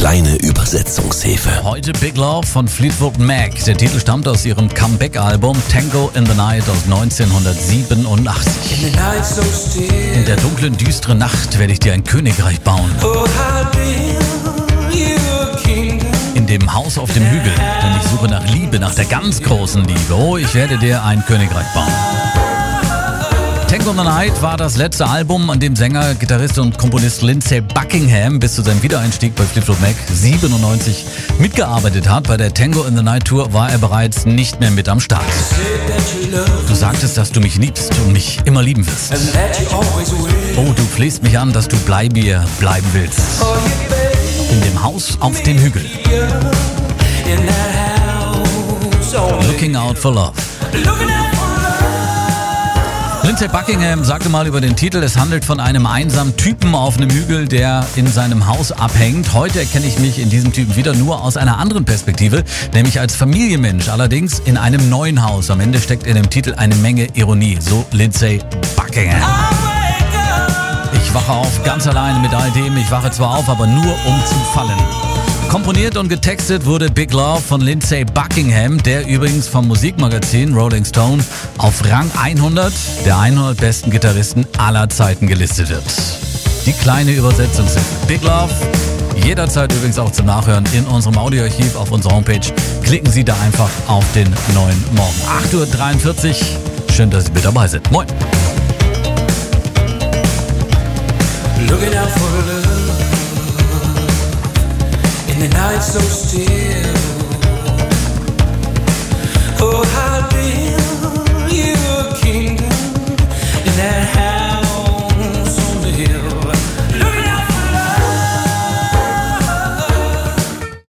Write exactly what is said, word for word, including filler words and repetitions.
kleine Übersetzungshilfe. Heute Big Love von Fleetwood Mac. Der Titel stammt aus ihrem Comeback-Album Tango in the Night aus neunzehnhundertsiebenundachtzig. In der dunklen, düsteren Nacht werde ich dir ein Königreich bauen. In dem Haus auf dem Hügel, denn ich suche nach Liebe, nach der ganz großen Liebe. Oh, ich werde dir ein Königreich bauen. Tango in the Night war das letzte Album, an dem Sänger, Gitarrist und Komponist Lindsey Buckingham bis zu seinem Wiedereinstieg bei Fleetwood Mac siebenundneunzig mitgearbeitet hat. Bei der Tango in the Night Tour war er bereits nicht mehr mit am Start. Du sagtest, dass du mich liebst und mich immer lieben wirst. Oh, du flehst mich an, dass du bei mir bleiben willst. In dem Haus auf dem Hügel. Looking out for love. Lindsey Buckingham sagte mal über den Titel, es handelt von einem einsamen Typen auf einem Hügel, der in seinem Haus abhängt. Heute erkenne ich mich in diesem Typen wieder, nur aus einer anderen Perspektive, nämlich als Familienmensch, allerdings in einem neuen Haus. Am Ende steckt in dem Titel eine Menge Ironie, so Lindsey Buckingham. Ich wache auf ganz alleine mit all dem, ich wache zwar auf, aber nur um zu fallen. Komponiert und getextet wurde Big Love von Lindsey Buckingham, der übrigens vom Musikmagazin Rolling Stone auf Rang hundert der hundert besten Gitarristen aller Zeiten gelistet wird. Die kleine Übersetzungshilfe. Big Love, jederzeit übrigens auch zum Nachhören in unserem Audioarchiv auf unserer Homepage. Klicken Sie da einfach auf den neuen Morgen. acht Uhr dreiundvierzig, schön, dass Sie mit dabei sind. Moin! Looking out for love in the night so still. Oh, I've been